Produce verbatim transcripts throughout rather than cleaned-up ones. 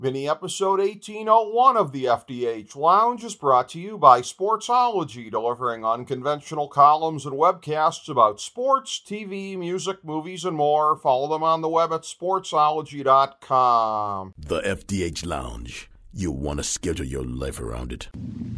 Mini episode eighteen oh one of the F D H Lounge is brought to you by Sportsology, delivering unconventional columns and webcasts about sports, T V, music, movies, and more. Follow them on the web at sportsology dot com. The F D H Lounge. You'll want to schedule your life around it.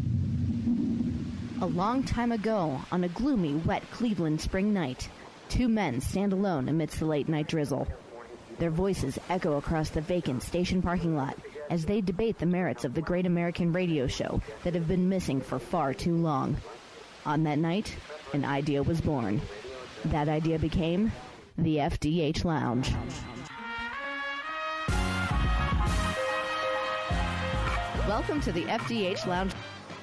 A long time ago, on a gloomy, wet Cleveland spring night, two men stand alone amidst the late-night drizzle. Their voices echo across the vacant station parking lot as they debate the merits of the great American radio show that have been missing for far too long. On that night, an idea was born. That idea became the F D H Lounge. Welcome to the F D H Lounge.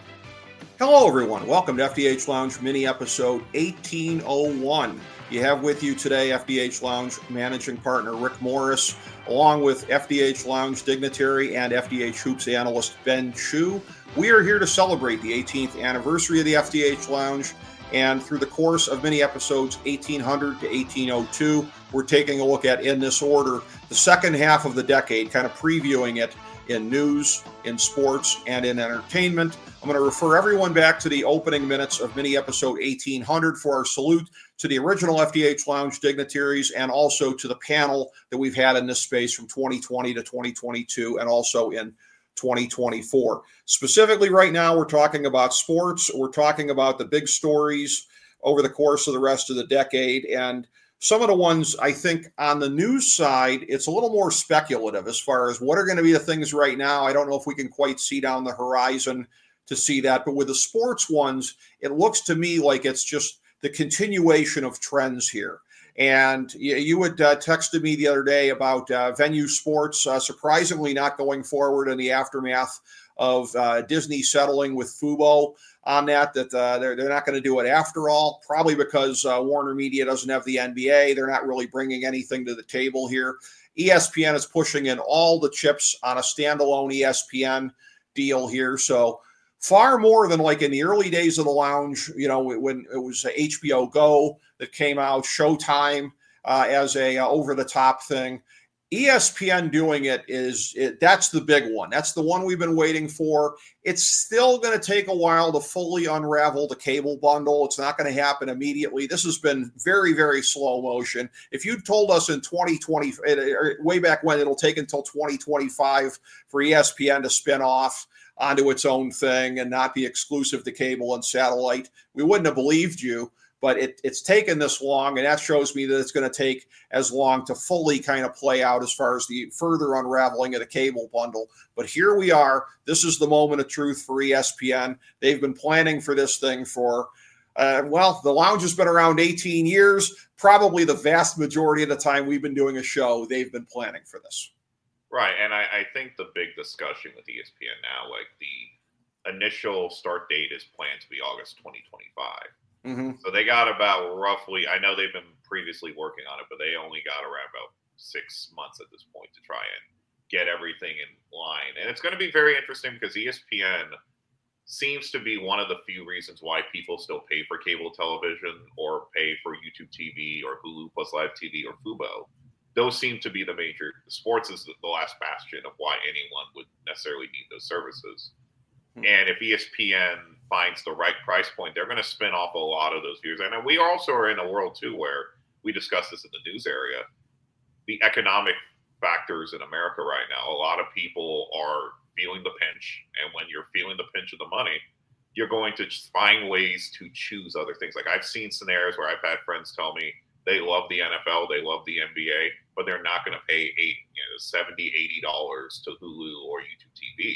Hello, everyone. Welcome to F D H Lounge mini episode eighteen oh one. You have with you today F D H Lounge managing partner Rick Morris, along with F D H Lounge dignitary and F D H Hoops analyst Ben Chu. We are here to celebrate the eighteenth anniversary of the F D H Lounge, and through the course of mini episodes eighteen hundred to eighteen oh two, we're taking a look at, in this order, the second half of the decade, kind of previewing it in news, in sports, and in entertainment. I'm going to refer everyone back to the opening minutes of mini episode eighteen hundred for our salute to the original F D H Lounge dignitaries, and also to the panel that we've had in this space from twenty twenty to twenty twenty-two and also in twenty twenty-four. Specifically right now, we're talking about sports. We're talking about the big stories over the course of the rest of the decade. And some of the ones, I think, on the news side, it's a little more speculative as far as what are going to be the things right now. I don't know if we can quite see down the horizon to see that. But with the sports ones, it looks to me like it's just the continuation of trends here. And you, you had uh, texted me the other day about uh, Venue Sports uh, surprisingly not going forward in the aftermath of uh, Disney settling with Fubo on that, that uh, they're, they're not going to do it after all, probably because uh, Warner Media doesn't have the N B A. They're not really bringing anything to the table here. E S P N is pushing in all the chips on a standalone E S P N deal here. So far more than like in the early days of the lounge, you know, when it was H B O Go that came out, Showtime uh, as a uh, over-the-top thing. E S P N doing it is, it, that's the big one. That's the one we've been waiting for. It's still going to take a while to fully unravel the cable bundle. It's not going to happen immediately. This has been very, very slow motion. If you told us in twenty twenty, or way back when, it'll take until twenty twenty-five for E S P N to spin off onto its own thing and not be exclusive to cable and satellite, we wouldn't have believed you, but it, it's taken this long, and that shows me that it's going to take as long to fully kind of play out as far as the further unraveling of the cable bundle. But here we are. This is the moment of truth for E S P N. They've been planning for this thing for, uh, well, the lounge has been around eighteen years. Probably the vast majority of the time we've been doing a show, they've been planning for this. Right, and I, I think the big discussion with E S P N now, like the initial start date is planned to be August twenty twenty-five. Mm-hmm. So they got about roughly, I know they've been previously working on it, but they only got around about six months at this point to try and get everything in line. And it's going to be very interesting because E S P N seems to be one of the few reasons why people still pay for cable television or pay for YouTube T V or Hulu Plus Live T V or Fubo. Those seem to be the major. Sports is the last bastion of why anyone would necessarily need those services. Hmm. And if E S P N finds the right price point, they're going to spin off a lot of those viewers. And we also are in a world, too, where we discussed this in the news area. The economic factors in America right now, a lot of people are feeling the pinch. And when you're feeling the pinch of the money, you're going to find ways to choose other things. Like I've seen scenarios where I've had friends tell me, they love the N F L, they love the N B A, but they're not going to pay eight, you know, seventy dollars, eighty dollars to Hulu or YouTube T V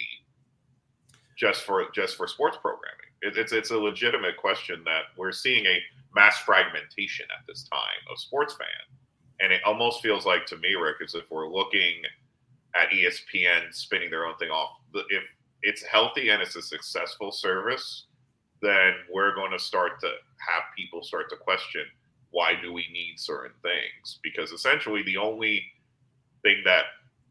just for just for sports programming. It, it's it's a legitimate question that we're seeing a mass fragmentation at this time of sports fan, and it almost feels like to me, Rick, as if we're looking at E S P N spinning their own thing off. If it's healthy and it's a successful service, then we're going to start to have people start to question, why do we need certain things? Because essentially the only thing that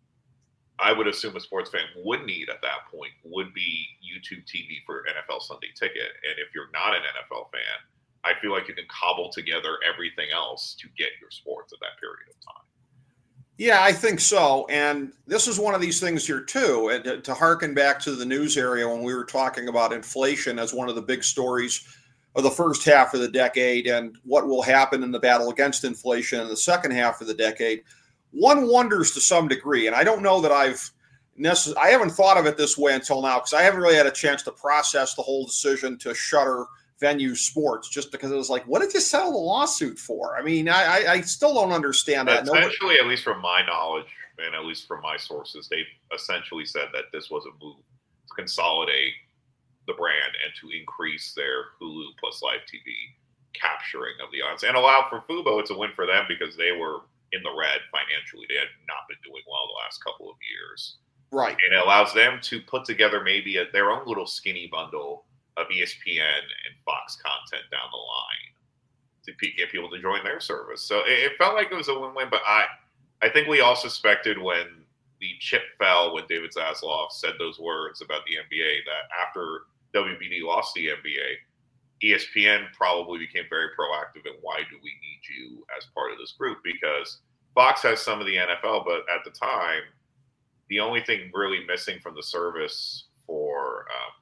I would assume a sports fan would need at that point would be YouTube T V for N F L Sunday Ticket. And if you're not an N F L fan, I feel like you can cobble together everything else to get your sports at that period of time. Yeah, I think so. And this is one of these things here, too. And to, to harken back to the news area when we were talking about inflation as one of the big stories of the first half of the decade and what will happen in the battle against inflation in the second half of the decade, one wonders to some degree, and I don't know that I've necess- I haven't thought of it this way until now because I haven't really had a chance to process the whole decision to shutter Venue Sports, just because it was like, what did you settle the lawsuit for? I mean, I, I, I still don't understand that. Essentially, Nobody- at least from my knowledge and at least from my sources, they essentially said that this was a move to consolidate the brand and to increase their Hulu plus Live T V capturing of the audience and allow for Fubo. It's a win for them because they were in the red financially. They had not been doing well the last couple of years. Right. And it allows them to put together maybe a, their own little skinny bundle of E S P N and Fox content down the line to get people to join their service. So it, it felt like it was a win-win, but I, I think we all suspected when the chip fell, when David Zaslav said those words about the N B A, that after W B D lost the N B A, E S P N probably became very proactive in why do we need you as part of this group? Because Fox has some of the N F L, but at the time, the only thing really missing from the service for, um,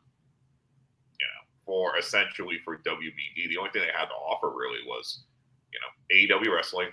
you know, for essentially for W B D, the only thing they had to offer really was, you know, A E W wrestling,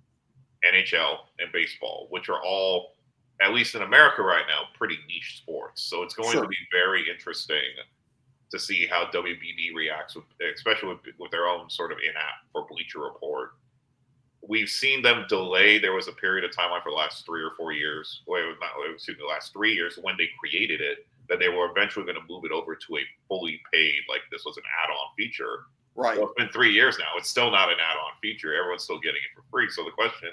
N H L, and baseball, which are all, at least in America right now, pretty niche sports. So it's going Sure. to be very interesting to see how W B D reacts, with, especially with, with their own sort of in-app for Bleacher Report. We've seen them delay. There was a period of time like for the last three or four years, well, not excuse me, the last three years when they created it, that they were eventually going to move it over to a fully paid, like this was an add-on feature. Right. Well, it's been three years now. It's still not an add-on feature. Everyone's still getting it for free. So the question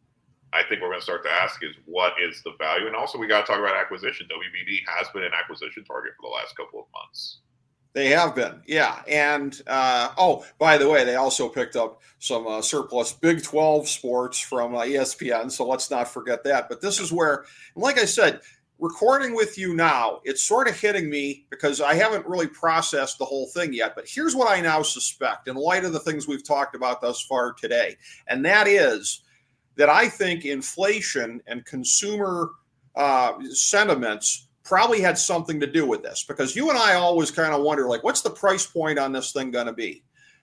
I think we're going to start to ask is, what is the value? And also, we got to talk about acquisition. W B D has been an acquisition target for the last couple of months. They have been, yeah. And, uh, oh, by the way, they also picked up some uh, surplus Big twelve sports from uh, E S P N, so let's not forget that. But this is where, like I said, recording with you now, it's sort of hitting me because I haven't really processed the whole thing yet. But here's what I now suspect in light of the things we've talked about thus far today, and that is that I think inflation and consumer uh, sentiments probably had something to do with this, because you and I always kind of wonder, like, what's the price point on this thing going to be?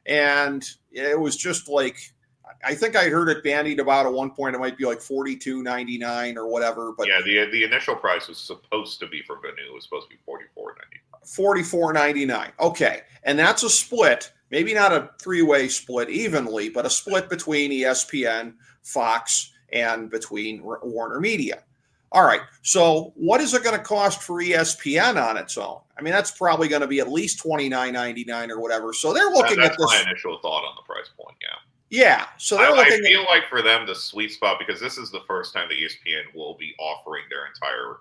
And it was just like, I think I heard it bandied about at one point. It might be like forty-two ninety-nine or whatever. But yeah, the the initial price was supposed to be for Venue. It was supposed to be forty-four ninety-nine. forty-four ninety-nine. Okay, and that's a split. Maybe not a three-way split evenly, but a split between E S P N, Fox, and between Warner Media. All right, so what is it going to cost for E S P N on its own? I mean, that's probably going to be at least twenty-nine ninety-nine or whatever. So they're looking that, at this. That's my initial thought on the price point, yeah. Yeah, so they're I, looking I feel at, like for them, the sweet spot, because this is the first time that E S P N will be offering their entire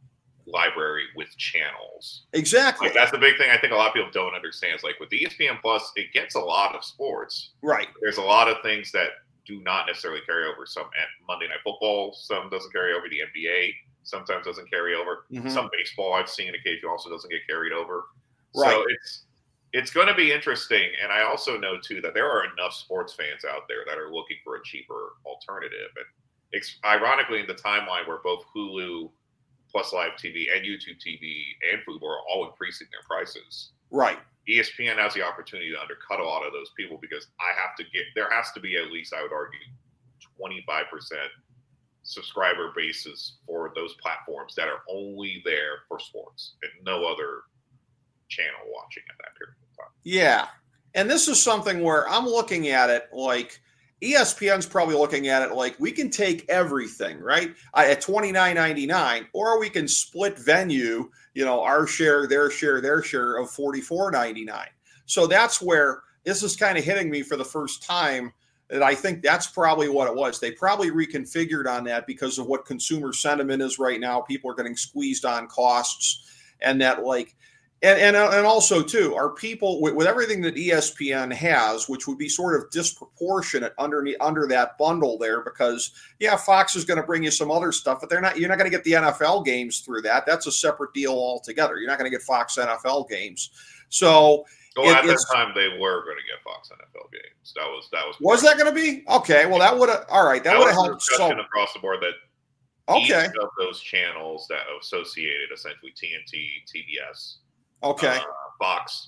library with channels. Exactly. Like, that's the big thing I think a lot of people don't understand. Is like with the E S P N Plus, it gets a lot of sports. Right. There's a lot of things that do not necessarily carry over. Some at Monday Night Football, some doesn't carry over. The N B A sometimes doesn't carry over. Mhm. Some baseball I've seen occasionally also doesn't get carried over. Right. So it's it's going to be interesting. And I also know too that there are enough sports fans out there that are looking for a cheaper alternative. And it's ironically in the timeline where both Hulu plus Live T V and YouTube T V and Fubo are all increasing their prices. Right. E S P N has the opportunity to undercut a lot of those people, because I have to get, there has to be at least, I would argue, twenty-five percent subscriber bases for those platforms that are only there for sports and no other channel watching at that period of time. Yeah. And this is something where I'm looking at it like E S P N's probably looking at it like we can take everything, right, at twenty-nine ninety-nine, or we can split Venue, you know, our share, their share, their share of forty-four ninety-nine. So that's where this is kind of hitting me for the first time, that I think that's probably what it was. They probably reconfigured on that because of what consumer sentiment is right now. People are getting squeezed on costs, and that like, and and, and also too, are people with, with everything that E S P N has, which would be sort of disproportionate underneath under that bundle there, because yeah, Fox is going to bring you some other stuff, but they're not. You're not going to get the N F L games through that. That's a separate deal altogether. You're not going to get Fox N F L games. So. Well, it, at that time, they were going to get Fox N F L games. That was that was. Was that going to be okay? Well, that would have. All right, that, that would have was helped. discussion So across the board that Okay. Each of those channels that are associated, essentially T N T, T B S, Okay. uh, Fox,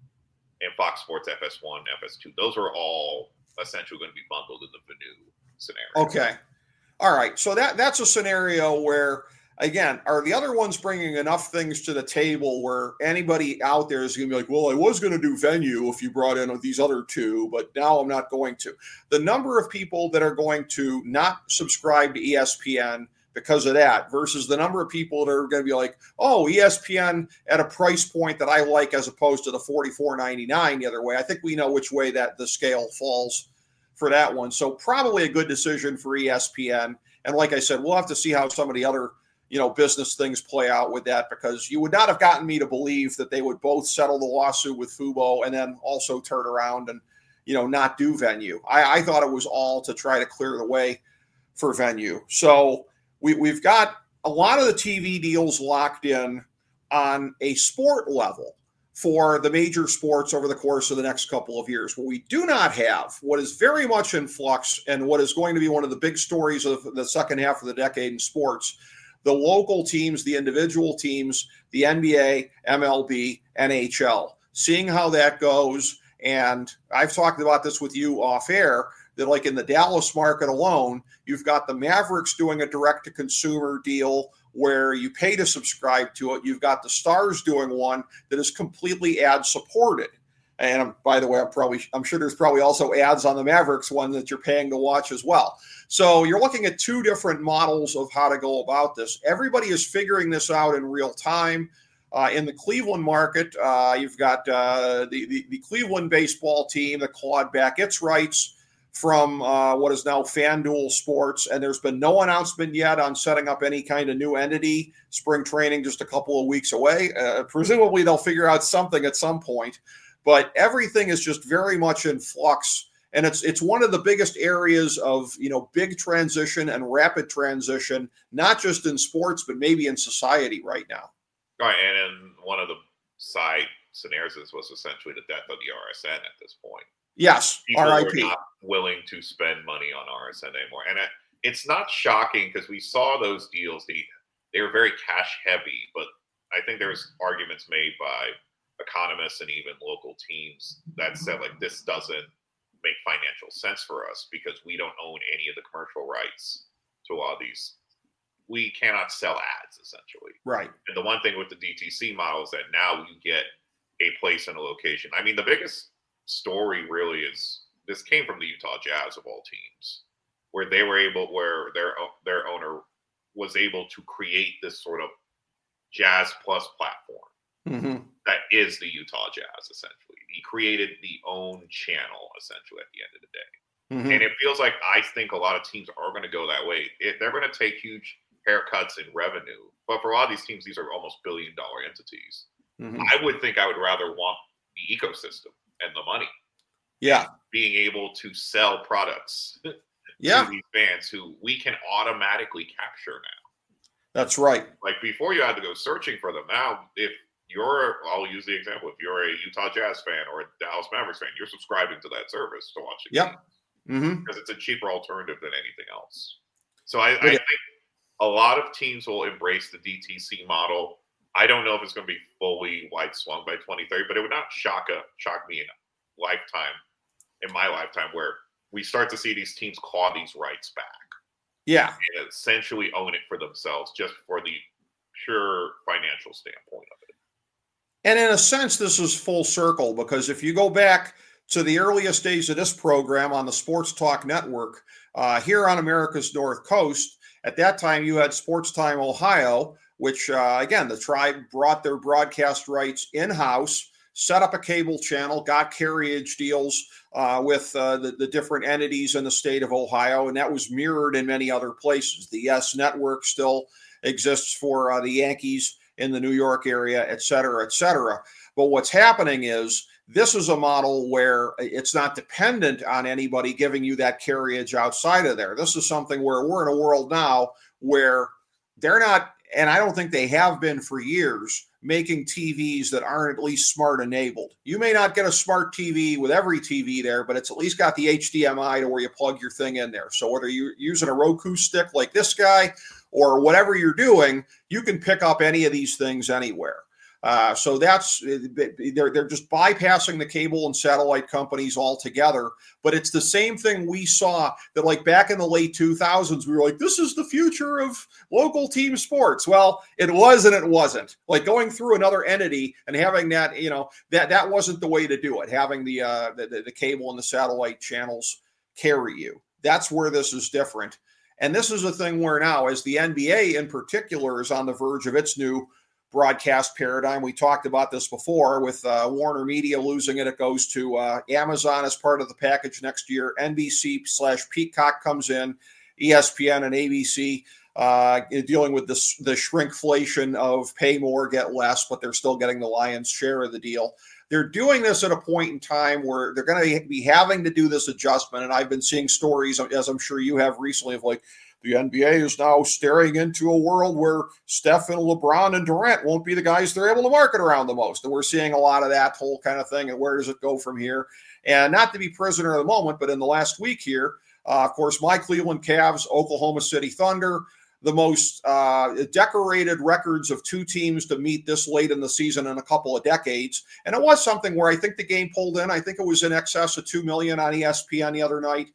and Fox Sports F S one, F S two, those are all essentially going to be bundled in the Venu scenario. Okay. All right. So that that's a scenario where, again, are the other ones bringing enough things to the table where anybody out there is going to be like, well, I was going to do Venue if you brought in these other two, but now I'm not going to. The number of people that are going to not subscribe to E S P N because of that versus the number of people that are going to be like, oh, E S P N at a price point that I like as opposed to the forty-four ninety-nine the other way. I think we know which way that the scale falls for that one. So probably a good decision for E S P N. And like I said, we'll have to see how some of the other, you know, business things play out with that, because you would not have gotten me to believe that they would both settle the lawsuit with Fubo and then also turn around and, you know, not do Venue. I, I thought it was all to try to clear the way for Venue. So we, we've got a lot of the T V deals locked in on a sport level for the major sports over the course of the next couple of years. What we do not have, what is very much in flux and what is going to be one of the big stories of the second half of the decade in sports, the local teams, the individual teams, the N B A, M L B, N H L, seeing how that goes. And I've talked about this with you off air, that like in the Dallas market alone, you've got the Mavericks doing a direct-to-consumer deal where you pay to subscribe to it. You've got the Stars doing one that is completely ad-supported. And by the way, I'm probably I'm sure there's probably also ads on the Mavericks one that you're paying to watch as well. So you're looking at two different models of how to go about this. Everybody is figuring this out in real time. Uh, in the Cleveland market, uh, you've got uh, the, the the Cleveland baseball team that clawed back its rights from uh, what is now FanDuel Sports, and there's been no announcement yet on setting up any kind of new entity. Spring training just a couple of weeks away. Uh, presumably they'll figure out something at some point, but everything is just very much in flux, and it's it's one of the biggest areas of, you know, big transition and rapid transition, not just in sports but maybe in society right now. Right, and in one of the side scenarios was essentially the death of the R S N at this point. Yes, People R I were P. not willing to spend money on R S N anymore. And it, it's not shocking because we saw those deals. They, they were very cash heavy, but I think there's arguments made by economists and even local teams that said, like, this doesn't make financial sense for us because we don't own any of the commercial rights to all these. We cannot sell ads, essentially. Right. And the one thing with the D T C model is that now you get a place and a location. I mean, the biggest story really is this came from the Utah Jazz of all teams, where they were able, where their their owner was able to create this sort of Jazz Plus platform Mm-hmm. that is the Utah Jazz. Essentially, he created the own channel. Essentially, at the end of the day, Mm-hmm. and it feels like I think a lot of teams are going to go that way. It, they're going to take huge haircuts in revenue, but for a lot of these teams, these are almost billion dollar entities. Mm-hmm. I would think I would rather want the ecosystem and the money. Yeah. Being able to sell products Yeah. to these fans who we can automatically capture now. That's right. Like before you had to go searching for them. Now, if you're, I'll use the example, if you're a Utah Jazz fan or a Dallas Mavericks fan, you're subscribing to that service to watch the Yep. game. Mm-hmm. Because it's a cheaper alternative than anything else. So I, I Yeah. think a lot of teams will embrace the D T C model. I don't know if it's going to be fully wide swung by twenty thirty, but it would not shock a shock me in a lifetime, in my lifetime, where we start to see these teams claw these rights back Yeah. and essentially own it for themselves, just for the pure financial standpoint of it. And in a sense, this is full circle, because if you go back to the earliest days of this program on the Sports Talk Network, uh, here on America's North Coast, at that time you had Sports Time Ohio, which, uh, again, the tribe brought their broadcast rights in-house, set up a cable channel, got carriage deals uh, with uh, the, the different entities in the state of Ohio, and that was mirrored in many other places. The Yes Network still exists for uh, the Yankees in the New York area, et cetera, et cetera. But what's happening is this is a model where it's not dependent on anybody giving you that carriage outside of there. This is something where we're in a world now where they're not, and I don't think they have been for years, making T Vs that aren't at least smart enabled. You may not get a smart T V with every T V there, but it's at least got the H D M I to where you plug your thing in there. So whether you're using a Roku stick like this guy, or whatever you're doing, you can pick up any of these things anywhere. Uh, so that's they're they're just bypassing the cable and satellite companies altogether. But it's the same thing we saw that like back in the late two thousands, we were like, this is the future of local team sports. Well, it was and it wasn't. Like going through another entity and having that, you know, that that wasn't the way to do it. Having the uh, the, the cable and the satellite channels carry you. That's where this is different. And this is a thing where now, as the N B A in particular is on the verge of its new broadcast paradigm. We talked about this before with uh, Warner Media losing it. It goes to uh, Amazon as part of the package next year. N B C slash Peacock comes in, E S P N and A B C uh, dealing with this, the shrinkflation of pay more, get less, but they're still getting the lion's share of the deal. They're doing this at a point in time where they're going to be having to do this adjustment. And I've been seeing stories, as I'm sure you have recently, of like, the N B A is now staring into a world where Steph and LeBron and Durant won't be the guys they're able to market around the most. And we're seeing a lot of that whole kind of thing. And where does it go from here? And not to be prisoner of the moment, but in the last week here, uh, of course, my Cleveland Cavs, Oklahoma City Thunder, the most uh, decorated records of two teams to meet this late in the season in a couple of decades. And it was something where I think the game pulled in. I think it was in excess of two million on E S P N the other night.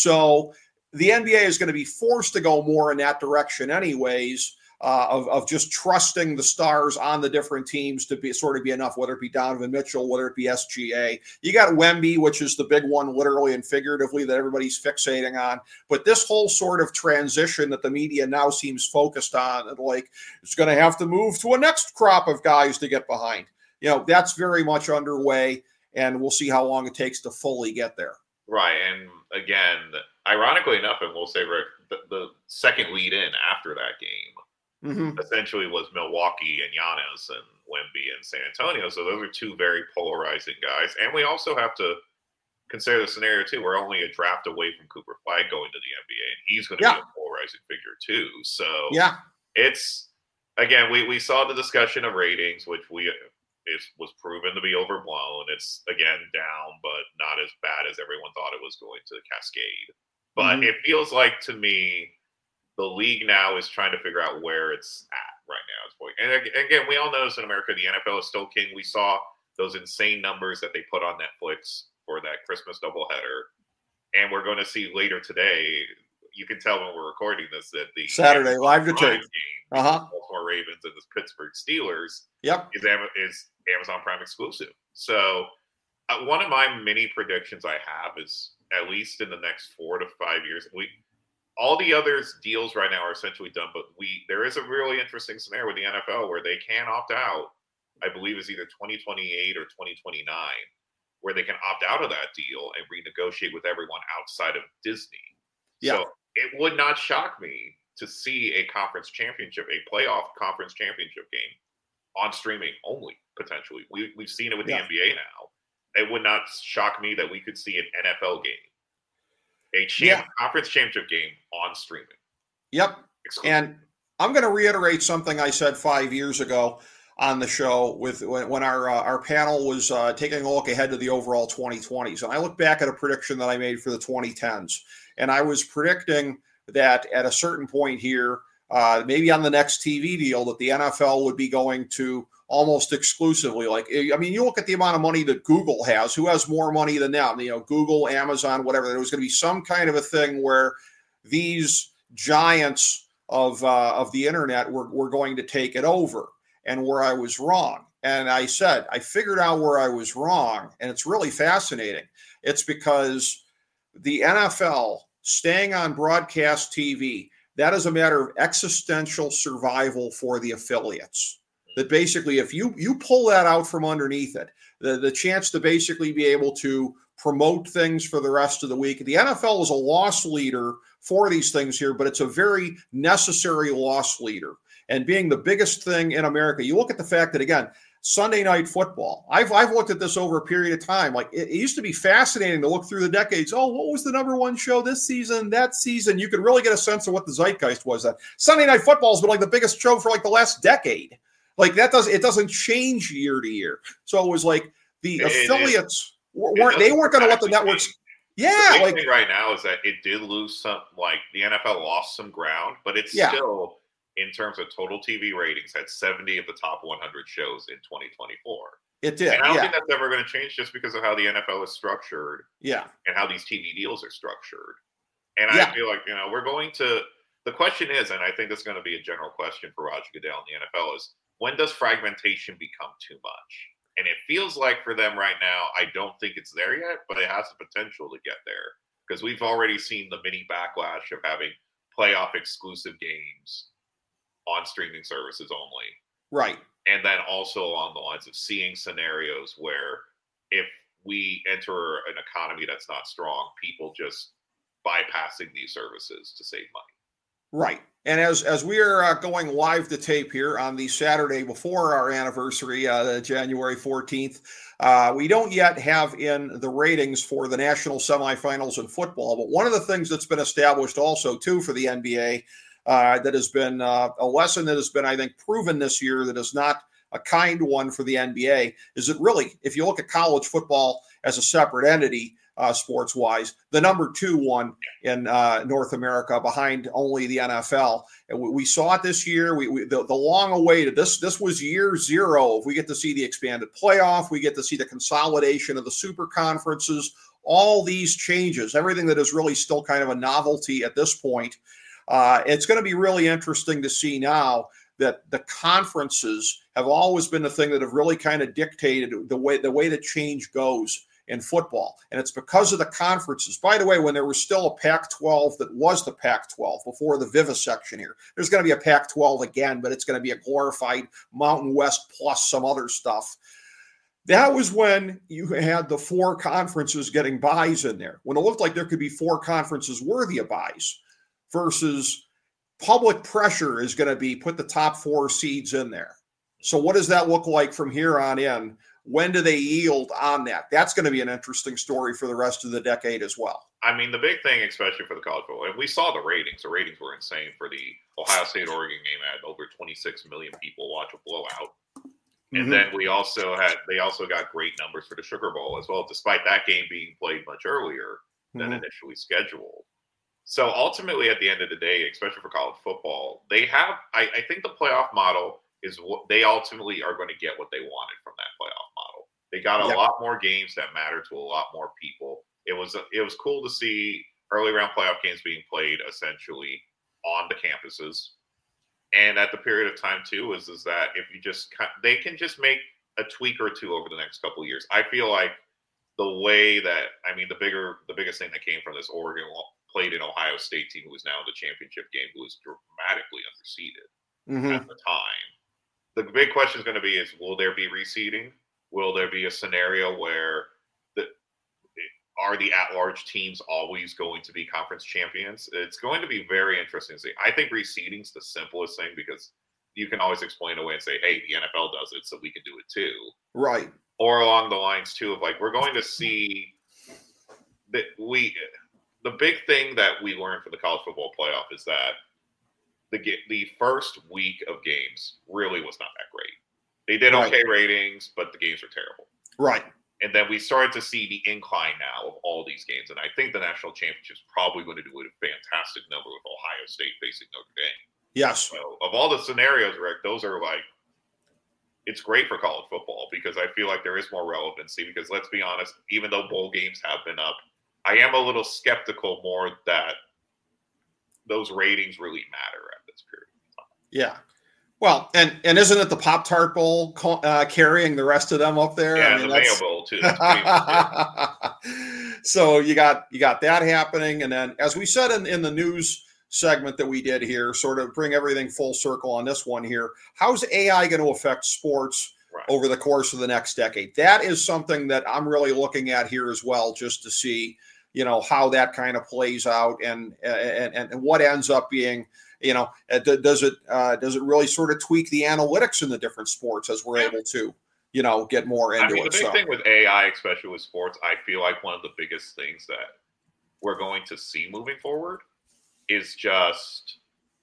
So the N B A is going to be forced to go more in that direction anyways, uh, of, of just trusting the stars on the different teams to be sort of be enough, whether it be Donovan Mitchell, whether it be S G A. You got Wemby, which is the big one, literally and figuratively, that everybody's fixating on. But this whole sort of transition that the media now seems focused on, and like it's going to have to move to a next crop of guys to get behind. You know, that's very much underway, and we'll see how long it takes to fully get there. Right. And again, ironically enough, and we'll say, Rick, the, the second lead in after that game mm-hmm. essentially was Milwaukee and Giannis and Wemby and San Antonio. So those are two very polarizing guys. And we also have to consider the scenario, too. We're only a draft away from Cooper Flag going to the N B A, and he's going to yeah. be a polarizing figure, too. So yeah, it's, again, we, we saw the discussion of ratings, which we It was proven to be overblown. It's, again, down, but not as bad as everyone thought it was going to cascade. But mm-hmm. it feels like, to me, the league now is trying to figure out where it's at right now. And again, we all notice in America, the N F L is still king. We saw those insane numbers that they put on Netflix for that Christmas doubleheader. And we're going to see later today, you can tell when we're recording this, that the Saturday live to tape game, uh-huh. Baltimore Ravens and the Pittsburgh Steelers yep. is, is Amazon Prime exclusive. So uh, one of my mini predictions I have is at least in the next four to five years, we all the other deals right now are essentially done, but we there is a really interesting scenario with the N F L where they can opt out. I believe is either twenty twenty-eight or twenty twenty-nine, where they can opt out of that deal and renegotiate with everyone outside of Disney. Yeah. So it would not shock me to see a conference championship, a playoff conference championship game on streaming only, potentially. We, we've seen it with yeah. the N B A now. It would not shock me that we could see an N F L game, a champ, yeah. conference championship game on streaming. Yep. Exclusive. And I'm going to reiterate something I said five years ago on the show with when, when our uh, our panel was uh, taking a look ahead to the overall twenty twenties. And I look back at a prediction that I made for the twenty tens. And I was predicting that at a certain point here, uh, maybe on the next T V deal, that the N F L would be going to almost exclusively, like, I mean, you look at the amount of money that Google has. Who has more money than them? You know, Google, Amazon, whatever. There was going to be some kind of a thing where these giants of uh, of the internet were, were going to take it over, and where I was wrong. And I said, I figured out where I was wrong, and it's really fascinating. It's because the N F L staying on broadcast T V, that is a matter of existential survival for the affiliates. That basically, if you you pull that out from underneath it, the, the chance to basically be able to promote things for the rest of the week. The N F L is a loss leader for these things here, but it's a very necessary loss leader. And being the biggest thing in America, you look at the fact that, again, Sunday Night Football. I've I've looked at this over a period of time. Like it, it used to be fascinating to look through the decades. Oh, what was the number one show this season, that season? You could really get a sense of what the zeitgeist was then. Sunday Night Football has been like the biggest show for like the last decade. Like that does it doesn't change year to year. So it was like the it, affiliates it, weren't it they weren't going to let the networks. Yeah, the like thing right now is that it did lose some. Like the N F L lost some ground, but it's yeah. still in terms of total T V ratings, had seventy of the top one hundred shows in twenty twenty-four. It did. And I don't yeah. think that's ever going to change just because of how the N F L is structured. Yeah. And how these T V deals are structured. And yeah. I feel like, you know, we're going to, the question is, and I think that's going to be a general question for Roger Goodell in the N F L, is when does fragmentation become too much? And it feels like for them right now, I don't think it's there yet, but it has the potential to get there. Because we've already seen the mini backlash of having playoff exclusive games on streaming services only. Right. And then also along the lines of seeing scenarios where if we enter an economy that's not strong, people just bypassing these services to save money. Right. And as as we are uh, going live to tape here on the Saturday before our anniversary, uh, January fourteenth, uh, we don't yet have in the ratings for the national semifinals in football. But one of the things that's been established also, too, for the N B A uh, that has been uh, a lesson that has been, I think, proven this year that is not a kind one for the N B A is that really, if you look at college football as a separate entity, Uh, sports-wise, the number two one in uh, North America behind only the N F L. And we, we saw it this year. We, we the, the long-awaited, this this was year zero. If we get to see the expanded playoff, we get to see the consolidation of the super conferences, all these changes, everything that is really still kind of a novelty at this point. Uh, it's going to be really interesting to see now that the conferences have always been the thing that have really kind of dictated the way the way the change goes in football. And it's because of the conferences. By the way, when there was still a Pac twelve that was the Pac twelve before the vivisection here, there's going to be a Pac twelve again, but it's going to be a glorified Mountain West plus some other stuff. That was when you had the four conferences getting buys in there, when it looked like there could be four conferences worthy of buys versus public pressure is going to be put the top four seeds in there. So what does that look like from here on in? When do they yield on that? That's going to be an interesting story for the rest of the decade as well. I mean, the big thing, especially for the college football, and we saw the ratings. The ratings were insane for the Ohio State-Oregon game. Had over twenty-six million people watch a blowout. And mm-hmm. then we also had, they also got great numbers for the Sugar Bowl as well, despite that game being played much earlier than mm-hmm. initially scheduled. So ultimately, at the end of the day, especially for college football, they have, I, I think the playoff model is what they ultimately are going to get what they wanted from that playoff model. They got a yep. lot more games that matter to a lot more people. It was it was cool to see early round playoff games being played essentially on the campuses. And at the period of time too is is that if you just they can just make a tweak or two over the next couple of years. I feel like the way that I mean the bigger the biggest thing that came from this Oregon played an Ohio State team who was now in the championship game who was dramatically underseeded mm-hmm. at the time. The big question is going to be is, will there be reseeding? Will there be a scenario where the are the at-large teams always going to be conference champions? It's going to be very interesting to see. I think reseeding is the simplest thing because you can always explain away and say, hey, the N F L does it, so we can do it too. Right. Or along the lines, too, of like, we're going to see that we – the big thing that we learned for the college football playoff is that The the first week of games really was not that great. They did right. okay ratings, but the games were terrible. Right. And then we started to see the incline now of all these games. And I think the national championship is probably going to do a fantastic number with Ohio State facing Notre Dame. Yes. So of all the scenarios, Rick, those are like, it's great for college football because I feel like there is more relevancy because let's be honest, even though bowl games have been up, I am a little skeptical more that those ratings really matter at this period of time. Yeah. Well, and, and isn't it the Pop-Tart Bowl uh, carrying the rest of them up there? Yeah, I mean, the that's... Mayo Bowl too. Too. So you got you got that happening, and then as we said in, in the news segment that we did here, sort of bring everything full circle on this one here. How's A I going to affect sports right. over the course of the next decade? That is something that I'm really looking at here as well, just to see, you know, how that kind of plays out and and and what ends up being. You know, does it uh, does it really sort of tweak the analytics in the different sports as we're yeah. able to, you know, get more into it? I mean, the big so. thing with A I, especially with sports, I feel like one of the biggest things that we're going to see moving forward is just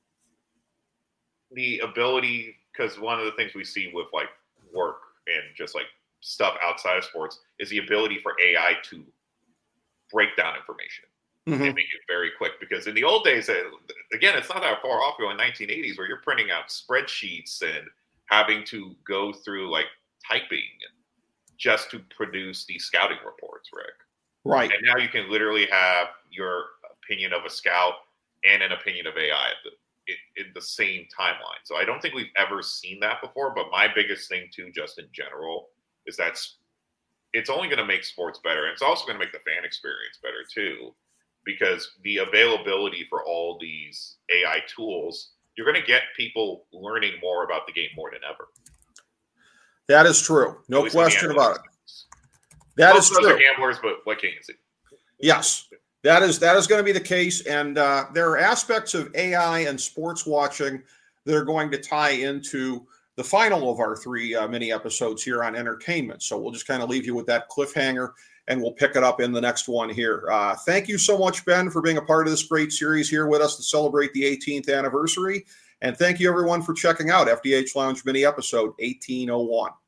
the ability, because one of the things we see with like work and just like stuff outside of sports is the ability for A I to break down information. Mm-hmm. and make it very quick. Because in the old days, again, it's not that far off ago in nineteen eighties where you're printing out spreadsheets and having to go through like typing just to produce these scouting reports, Rick. Right. And now you can literally have your opinion of a scout and an opinion of A I at the, in, in the same timeline. So I don't think we've ever seen that before. But my biggest thing too, just in general, is that's it's only going to make sports better. And it's also going to make the fan experience better too, because the availability for all these A I tools, you're going to get people learning more about the game more than ever. That is true. No question about it. That is true. Most of us are true. gamblers, but what can you see? Yes, that is that is going to be the case. And uh, there are aspects of A I and sports watching that are going to tie into the final of our three uh, mini episodes here on entertainment. So we'll just kind of leave you with that cliffhanger, and we'll pick it up in the next one here. Uh, thank you so much, Ben, for being a part of this great series here with us to celebrate the eighteenth anniversary. And thank you, everyone, for checking out F D H Lounge mini episode eighteen oh one.